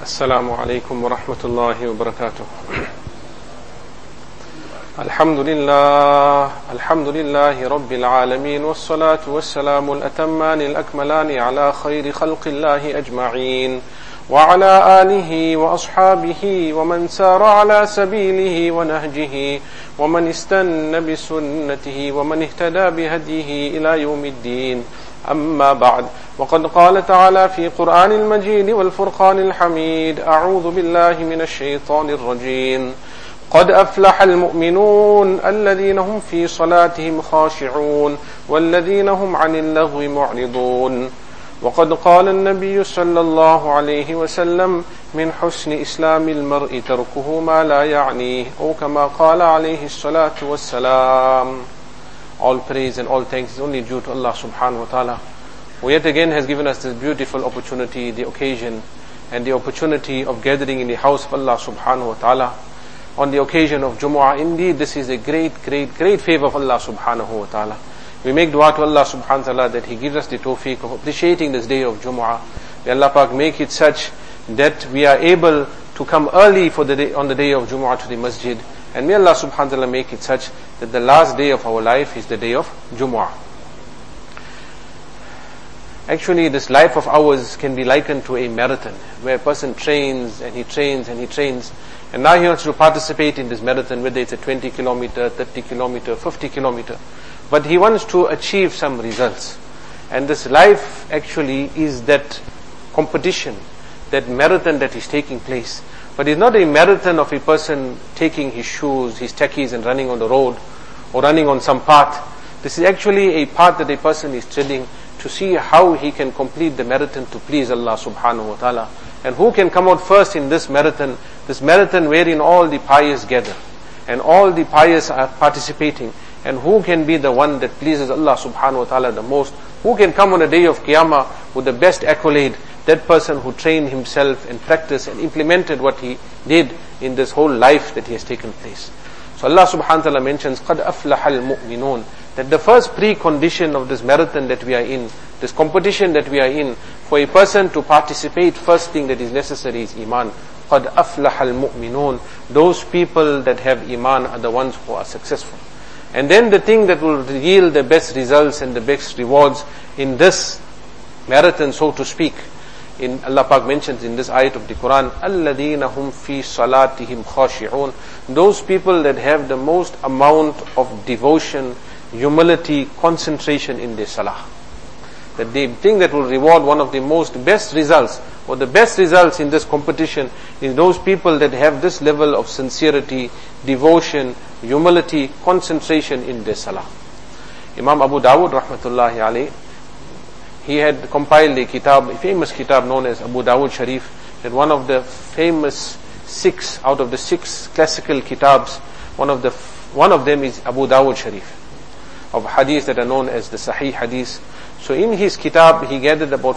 السلام عليكم ورحمة الله وبركاته. الحمد لله رب العالمين، والصلاة والسلام الأتمان الأكملان على خير خلق الله أجمعين، وعلى آله وأصحابه ومن سار على سبيله ونهجه ومن استنى بسنته ومن اهتدى بهديه إلى يوم الدين. أما بعد، وقد قال تعالى في قرآن المجيد والفرقان الحميد: أعوذ بالله من الشيطان الرجيم. قد أفلح المؤمنون الذين هم في صلاتهم خاشعون والذين هم عن اللغو معرضون. وقد قال النبي صلى الله عليه وسلم: من حسن إسلام المرء تركه ما لا يعنيه، أو كما قال عليه الصلاة والسلام. All praise and all thanks is only due to Allah subhanahu wa ta'ala, who yet again has given us this beautiful opportunity, the occasion and the opportunity of gathering in the house of Allah subhanahu wa ta'ala on the occasion of Jumu'ah. Indeed, this is a great favor of Allah subhanahu wa ta'ala. We make dua to Allah subhanahu wa ta'ala that He gives us the tawfiq of appreciating this day of Jumu'ah. May Allah Pak make it such that we are able to come early on the day of Jumu'ah to the masjid. And may Allah subhanahu wa ta'ala make it such that the last day of our life is the day of Jumu'ah. Actually, this life of ours can be likened to a marathon, where a person trains and he trains and he trains, and now he wants to participate in this marathon, whether it's a 20 kilometer, 30 kilometer, 50 kilometer, but he wants to achieve some results. And this life actually is that competition, that marathon that is taking place. But it's not a marathon of a person taking his shoes, his tackies and running on the road or running on some path. This is actually a path that a person is treading to see how he can complete the marathon to please Allah subhanahu wa ta'ala. And who can come out first in this marathon wherein all the pious gather and all the pious are participating, and who can be the one that pleases Allah subhanahu wa ta'ala the most, who can come on the day of Qiyamah with the best accolade? That person who trained himself and practiced and implemented what he did in this whole life that he has taken place. So Allah subhanahu wa ta'ala mentions, قَدْ أَفْلَحَ الْمُؤْمِنُونَ, that the first precondition of this marathon that we are in, this competition that we are in, for a person to participate, first thing that is necessary is Iman. قَدْ أَفْلَحَ الْمُؤْمِنُونَ, those people that have Iman are the ones who are successful. And then the thing that will yield the best results and the best rewards in this marathon, so to speak, in Allah Pak mentions in this ayat of the Quran, الَّذِينَ هُمْ فِي صَلَاتِهِمْ خَاشِعُونَ, those people that have the most amount of devotion, humility, concentration in their salah. That the thing that will reward one of the most best results, or the best results in this competition, is those people that have this level of sincerity, devotion, humility, concentration in their salah. Imam Abu Dawud rahmatullahi alayhi, he had compiled a famous kitab known as Abu Dawud Sharif, that one of the famous out of the six classical kitabs, one of them is Abu Dawud Sharif, of hadith that are known as the Sahih Hadith. So in his kitab, he gathered about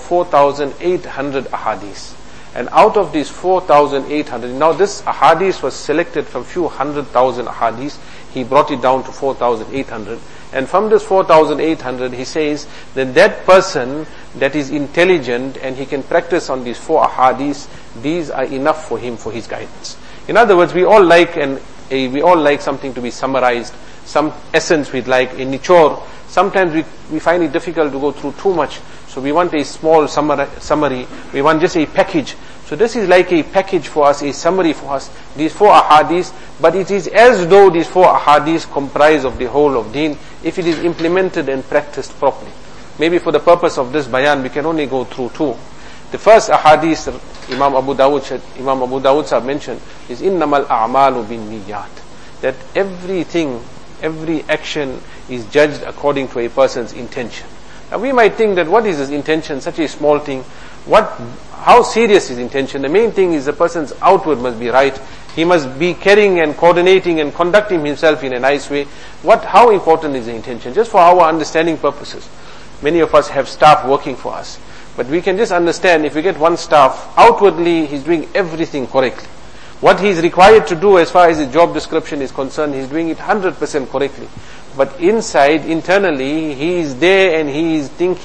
4,800 ahadith. And out of these 4,800, now this ahadith was selected from few 100,000 ahadith, he brought it down to 4,800. And from this 4,800, he says that person that is intelligent and he can practice on these four ahadith, these are enough for him, for his guidance. In other words, we all like something to be summarized, some essence we'd like, a nichor. Sometimes we find it difficult to go through too much, so we want a small summary, we want just a package. So this is like a package for us, a summary for us, these four ahadith, but it is as though these four ahadith comprise of the whole of deen, if it is implemented and practiced properly. Maybe for the purpose of this bayan, we can only go through two. The first ahadith Imam Abu Dawud sahab mentioned is إِنَّمَا الْأَعْمَالُ بِالنِّيَّاتِ, that every action is judged according to a person's intention. Now we might think that what is his intention, such a small thing, how serious is intention? The main thing is the person's outward must be right. He must be carrying and coordinating and conducting himself in a nice way. How important is the intention? Just for our understanding purposes. Many of us have staff working for us, but we can just understand, if we get one staff, outwardly he's doing everything correctly. What he is required to do as far as his job description is concerned, he is doing it 100% correctly. But internally, he is there and he is thinking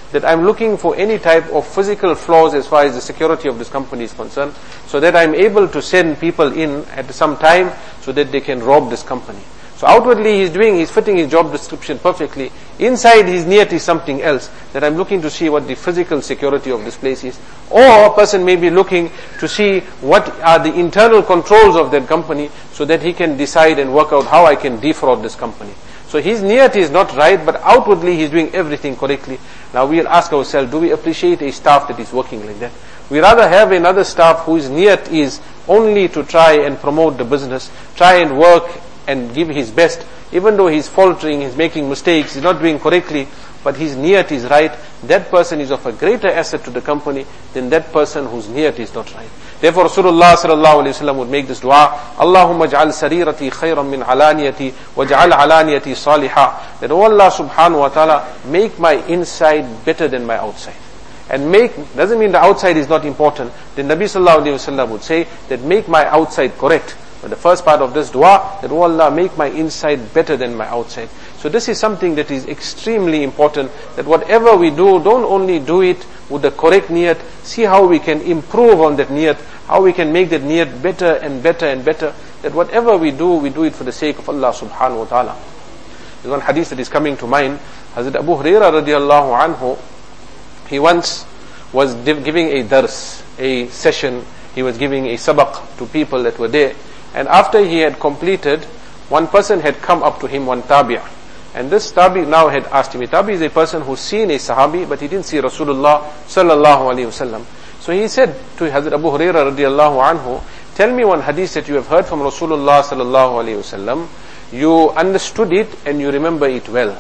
that I'm looking for any type of physical flaws as far as the security of this company is concerned, so that I'm able to send people in at some time so that they can rob this company. So outwardly he's fitting his job description perfectly. Inside his niyat is something else, that I'm looking to see what the physical security of this place is. Or a person may be looking to see what are the internal controls of that company, so that he can decide and work out how I can defraud this company. So his niyat is not right, but outwardly he's doing everything correctly. Now we'll ask ourselves, do we appreciate a staff that is working like that? We rather have another staff whose niyat is only to try and promote the business, try and work and give his best, even though he's faltering, he's making mistakes, he's not doing correctly, but his niyat is right. That person is of a greater asset to the company than that person whose niyat is not right. Therefore Rasulullah sallallahu alaihi wasallam would make this dua, Allahumma ja'al sarirati khayran min alaniyati waj'al alaniyati salihah. That, oh Allah subhanahu wa ta'ala, make my inside better than my outside. And doesn't mean the outside is not important. The Nabi sallallahu alaihi wasallam would say that make my outside correct. But the first part of this dua, that, oh Allah, make my inside better than my outside. So this is something that is extremely important, that whatever we do, don't only do it with the correct niyat, see how we can improve on that niyat, how we can make that niyat better and better and better, that whatever we do it for the sake of Allah subhanahu wa ta'ala. There's one hadith that is coming to mind. Hazrat Abu Hurairah radiallahu anhu, he once was giving a dars, a session, he was giving a sabaq to people that were there. And after he had completed, one person had come up to him, one tabi'. And this tabi' now had asked him. A tabi' is a person who's seen a sahabi, but he didn't see Rasulullah sallallahu alaihi wasallam. So he said to Hazrat Abu Hurairah radiallahu anhu, tell me one hadith that you have heard from Rasulullah sallallahu alaihi wasallam, you understood it and you remember it well.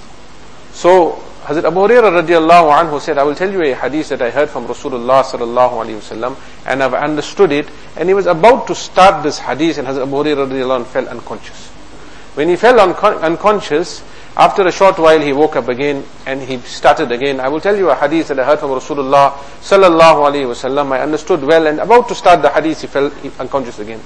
So Hazrat Abu Hurairah radiallahu anhu said, I will tell you a hadith that I heard from Rasulullah sallallahu alaihi wasallam, and I've understood it. And he was about to start this hadith, and Hazrat Abu Hurairah radiallahu anhu fell unconscious. When he fell unconscious, after a short while he woke up again and he started again. I will tell you a hadith that I heard from Rasulullah sallallahu alaihi wasallam. I understood well, and about to start the hadith, he fell unconscious again.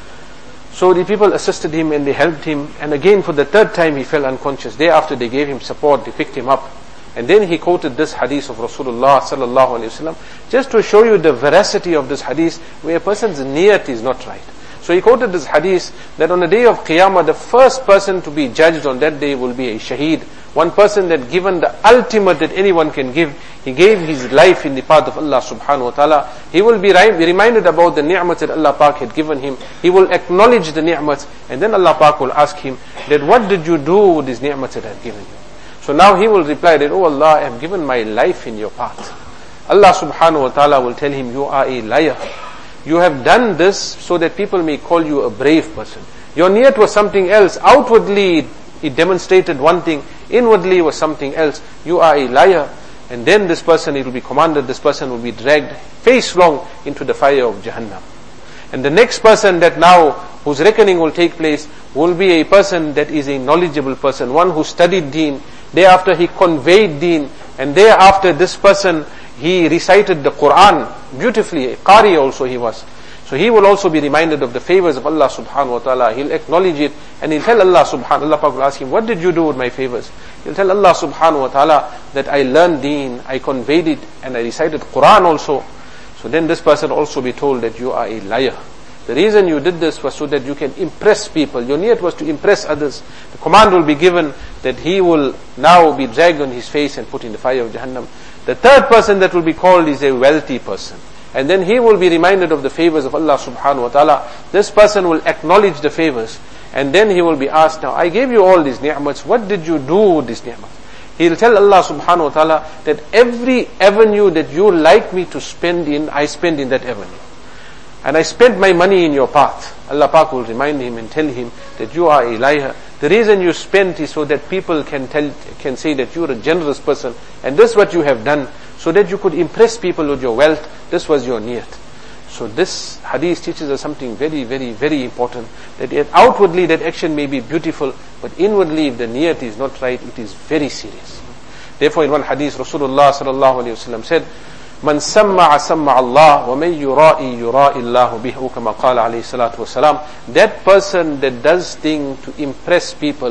So the people assisted him and they helped him, and again for the third time he fell unconscious. Thereafter they gave him support, they picked him up. And then he quoted this hadith of Rasulullah sallallahu alaihi wasallam, just to show you the veracity of this hadith, where a person's niyat is not right. So he quoted this hadith that on the day of Qiyamah, the first person to be judged on that day will be a shaheed, one person that given the ultimate that anyone can give. He gave his life in the path of Allah subhanahu wa ta'ala. He will be reminded about the ni'mats that Allah Pak had given him. He will acknowledge the ni'mats, and then Allah Pak will ask him that, what did you do with these ni'mats that I have given you? So now he will reply that, oh Allah, I have given my life in your path. Allah subhanahu wa ta'ala will tell him, you are a liar. You have done this so that people may call you a brave person. Your niyat was something else. Outwardly it demonstrated one thing. Inwardly was something else. You are a liar. And then this person, it will be commanded, this person will be dragged face long into the fire of Jahannam. And the next person that now, whose reckoning will take place, will be a person that is a knowledgeable person, one who studied deen. Thereafter he conveyed deen, and thereafter this person, he recited the Quran beautifully. A Qari also he was. So he will also be reminded of the favors of Allah subhanahu wa ta'ala. He'll acknowledge it, and he'll tell Allah subhanahu wa ta'ala, will ask him, what did you do with my favors? He'll tell Allah subhanahu wa ta'ala that I learned deen, I conveyed it, and I recited Quran also. So then this person also be told that you are a liar. The reason you did this was so that you can impress people. Your niyat was to impress others. The command will be given that he will now be dragged on his face and put in the fire of Jahannam. The third person that will be called is a wealthy person. And then he will be reminded of the favors of Allah subhanahu wa ta'ala. This person will acknowledge the favors. And then he will be asked, now I gave you all these ni'mats, what did you do with these ni'mats? He'll tell Allah subhanahu wa ta'ala that every avenue that you like me to spend in, I spend in that avenue. And I spent my money in your path. Allah Pak will remind him and tell him that you are a liar. The reason you spent is so that people can say that you are a generous person. And this is what you have done, so that you could impress people with your wealth. This was your niyat. So this hadith teaches us something very, very, very important. That outwardly that action may be beautiful, but inwardly if the niyat is not right, it is very serious. Therefore in one hadith, Rasulullah sallallahu alaihi wasallam said, Man samma'a samma'a Allah wa man yura'i yura'i Allahu bihi, kama qala alayhi salatu wasalam. That person that does things to impress people,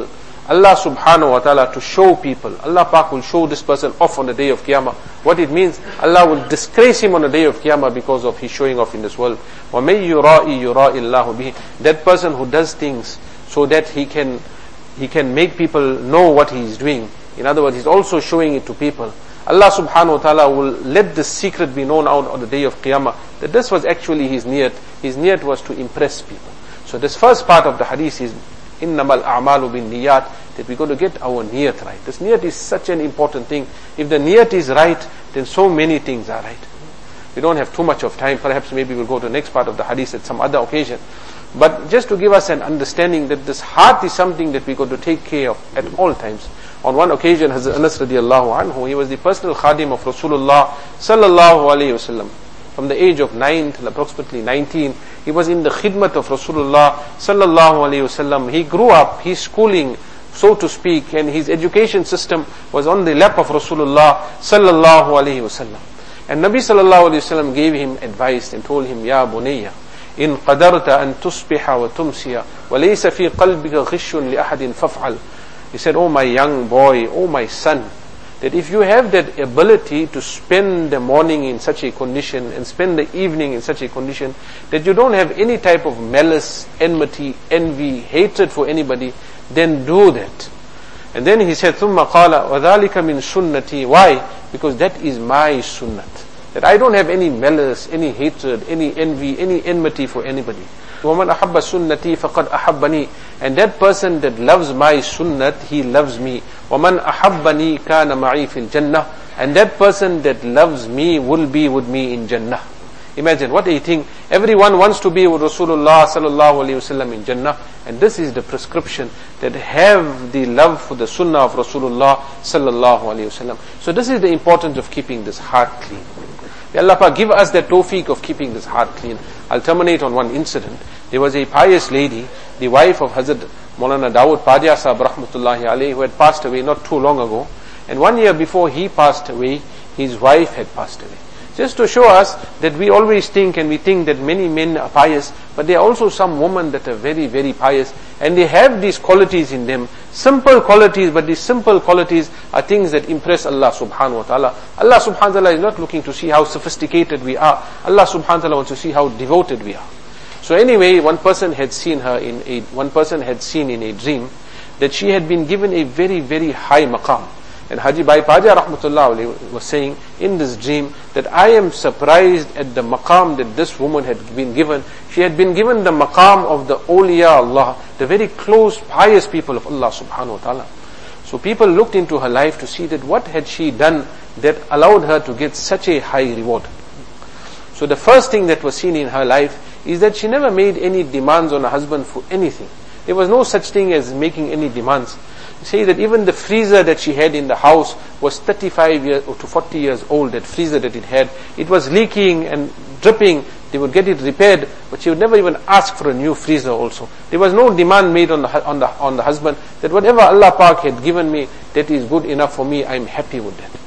Allah subhanahu wa ta'ala to show people. Allah Pak will show this person off on the day of Qiyamah. What it means, Allah will disgrace him on the day of Qiyamah because of his showing off in this world. وَمَن يُرَائِ يُرَائِ اللَّهُ بِهِ. That person who does things so that he can make people know what he is doing. In other words, he's also showing it to people. Allah subhanahu wa ta'ala will let the secret be known out on the day of Qiyamah, that this was actually his niyat. His niyat was to impress people. So this first part of the hadith is innamal a'malu bin niyat, that we got to get our niyat right. This niyat is such an important thing. If the niyat is right, then so many things are right. We don't have too much of time. Perhaps maybe we'll go to the next part of the hadith at some other occasion. But just to give us an understanding that this heart is something that we got to take care of at all times. On one occasion, Hazrat Anas radiallahu anhu, he was the personal khadim of Rasulullah sallallahu alayhi wasallam. From the age of 9 till approximately 19, he was in the khidmat of Rasulullah sallallahu alayhi wasallam. He grew up, his schooling, so to speak, and his education system was on the lap of Rasulullah sallallahu alayhi wasallam. And Nabi sallallahu alayhi wasallam gave him advice and told him, Ya bunayya, in qadarta an tusbiha wa tumsiya, wa laysa fi qalbika ghishun li ahadin faf'al. He said, oh my young boy, oh my son, that if you have that ability to spend the morning in such a condition and spend the evening in such a condition, that you don't have any type of malice, enmity, envy, hatred for anybody, then do that. And then he said, ثُمَّ قَالَ وَذَلِكَ مِن سُنَّتِي. Why? Because that is my sunnat. That I don't have any malice, any hatred, any envy, any enmity for anybody. وَمَنْ أَحَبَّ سُنَّتِي فَقَدْ أَحَبَّنِي. And that person that loves my sunnat, he loves me. وَمَنْ أَحَبَّنِي كَانَ مَعِي فِي الْجَنَّةِ. And that person that loves me will be with me in Jannah. Imagine what a thing. Everyone wants to be with Rasulullah sallallahu alayhi wasallam in Jannah. And this is the prescription, that have the love for the sunnah of Rasulullah sallallahu alayhi wasallam. So this is the importance of keeping this heart clean. May Allah Pak give us that tawfiq of keeping this heart clean. I'll terminate on one incident. There was a pious lady, the wife of Hazrat Maulana Dawood Padia Sahib rahmatullahi alayhi, who had passed away not too long ago. And 1 year before he passed away, his wife had passed away. Just to show us that we always think, and we think that many men are pious, but there are also some women that are very, very pious, and they have these qualities in them, simple qualities, but these simple qualities are things that impress Allah subhanahu wa ta'ala. Allah subhanahu wa ta'ala is not looking to see how sophisticated we are. Allah subhanahu wa ta'ala wants to see how devoted we are. So anyway, one person had seen in a dream that she had been given a very, very high maqam. And Haji Bhai Paja rahmatullah alayhi was saying in this dream that I am surprised at the maqam that this woman had been given. She had been given the maqam of the awliya Allah, the very close, pious people of Allah subhanahu wa ta'ala. So people looked into her life to see that what had she done that allowed her to get such a high reward. So the first thing that was seen in her life is that she never made any demands on her husband for anything. There was no such thing as making any demands. Say that even the freezer that she had in the house was 35 years or to 40 years old, that freezer that it had. It was leaking and dripping. They would get it repaired, but she would never even ask for a new freezer also. There was no demand made on the husband that whatever Allah Pak had given me, that is good enough for me, I'm happy with that.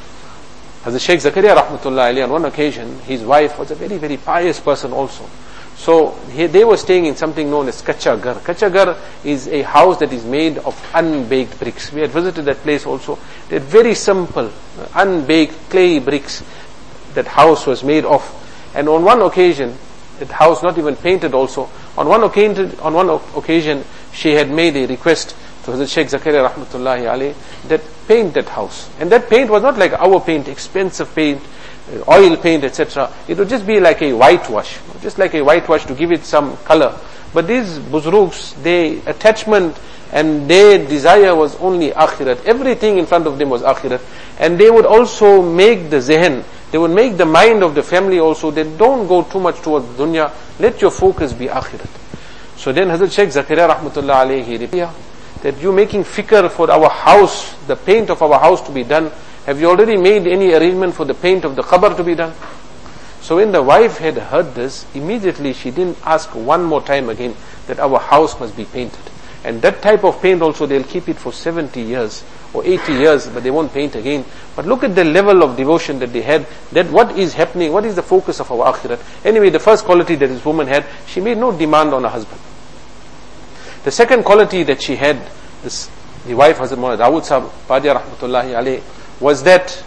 Hazrat Sheikh Zakaria rahmatullah alayhi, on one occasion, his wife was a very, very pious person also. So they were staying in something known as Kacha Ghar. Kacha Ghar is a house that is made of unbaked bricks. We had visited that place also. They're very simple, unbaked clay bricks that house was made of. And on one occasion, that house not even painted also, on one occasion she had made a request to Hazrat Sheikh Zakaria rahmatullahi alayhi that paint that house. And that paint was not like our paint, expensive paint, oil paint, etc. It would just be like a whitewash, just like a whitewash to give it some color. But these buzrugs, their attachment and their desire was only akhirat. Everything in front of them was akhirat. And they would also make the zehen, they would make the mind of the family also, that don't go too much towards dunya, let your focus be akhirat. So then Hazrat Sheikh Zakaria rahmatullah alayhi, that you making fikr for our house, the paint of our house to be done. Have you already made any arrangement for the paint of the qabr to be done? So when the wife had heard this, immediately she didn't ask one more time again that our house must be painted. And that type of paint also, they'll keep it for 70 years or 80 years, but they won't paint again. But look at the level of devotion that they had, that what is happening, what is the focus of our akhirat. Anyway, the first quality that this woman had, she made no demand on her husband. The second quality that she had, this the wife Hazrat Maulana Dawood Sahib, Badia Rahmatullahi Alayh, was that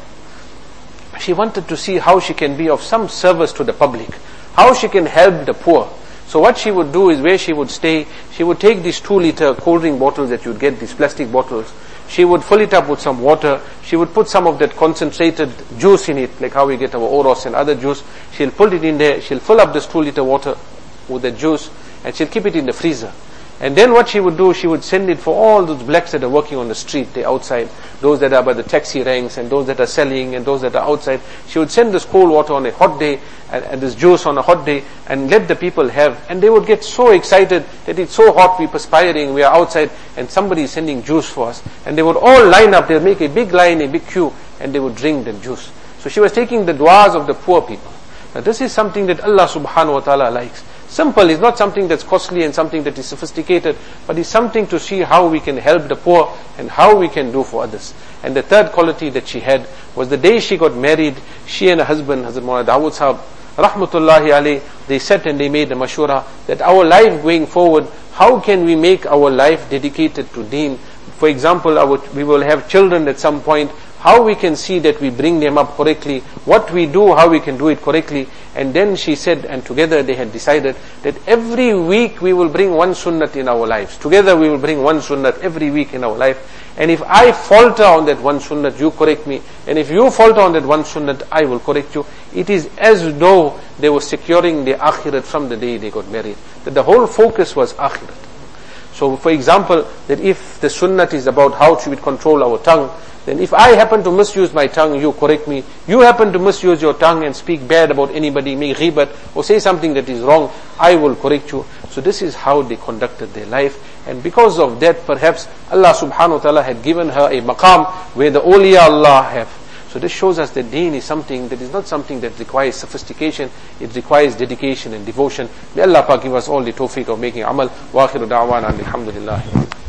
she wanted to see how she can be of some service to the public, how she can help the poor. So what she would do is, where she would stay, she would take these 2-liter cold drink bottles that you'd get, these plastic bottles. She would fill it up with some water. She would put some of that concentrated juice in it, like how we get our Oros and other juice. She'll put it in there. She'll fill up this 2-liter water with the juice, and she'll keep it in the freezer. And then what she would do, she would send it for all those blacks that are working on the street, they're outside, those that are by the taxi ranks, and those that are selling, and those that are outside. She would send this cold water on a hot day, and this juice on a hot day, and let the people have. And they would get so excited that it's so hot, we're perspiring, we are outside, and somebody is sending juice for us. And they would all line up, they'll make a big line, a big queue, and they would drink the juice. So she was taking the du'as of the poor people. Now this is something that Allah subhanahu wa ta'ala likes. Simple, is not something that's costly and something that is sophisticated, but it's something to see how we can help the poor and how we can do for others. And the third quality that she had was the day she got married, she and her husband, Hazrat Maulana Dawood Sahib, Rahmatullahi Alayh, they sat and they made a mashura that our life going forward, how can we make our life dedicated to deen? For example, we will have children at some point, how we can see that we bring them up correctly, what we do, how we can do it correctly. And then she said, and together they had decided that every week we will bring one sunnat in our lives. Together we will bring one sunnat every week in our life. And if I falter on that one sunnat, you correct me. And if you falter on that one sunnat, I will correct you. It is as though they were securing their akhirat from the day they got married. That the whole focus was akhirat. So for example, that if the sunnat is about how should we control our tongue, then if I happen to misuse my tongue, you correct me. You happen to misuse your tongue and speak bad about anybody, make ghibat, or say something that is wrong, I will correct you. So this is how they conducted their life. And because of that, perhaps Allah subhanahu wa ta'ala had given her a maqam where the awliya Allah have. So this shows us that deen is something that is not something that requires sophistication, it requires dedication and devotion. May Allah give us all the tawfiq of making amal. Wa akhiru da'wana alhamdulillah.